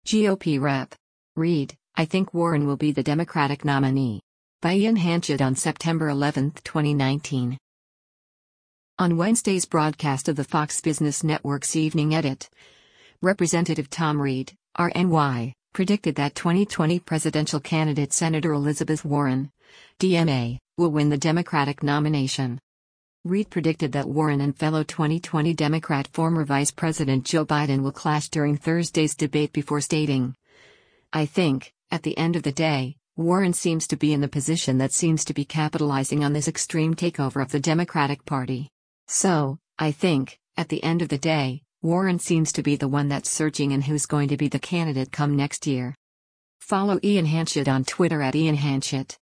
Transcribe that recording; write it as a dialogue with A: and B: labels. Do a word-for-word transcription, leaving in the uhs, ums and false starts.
A: G O P Rep. Reid, I think Warren will be the Democratic nominee. By Ian Hanchett on September eleventh, twenty nineteen. On Wednesday's broadcast of the Fox Business Network's Evening Edit, Representative Tom Reid, R N Y, predicted that twenty twenty presidential candidate Senator Elizabeth Warren, D M A, will win the Democratic nomination. Reid predicted that Warren and fellow twenty twenty Democrat former Vice President Joe Biden will clash during Thursday's debate before stating, "I think, at the end of the day, Warren seems to be in the position that seems to be capitalizing on this extreme takeover of the Democratic Party. So, I think, at the end of the day, Warren seems to be the one that's surging and who's going to be the candidate come next year." Follow Ian Hanchett on Twitter at Ian Hanchett.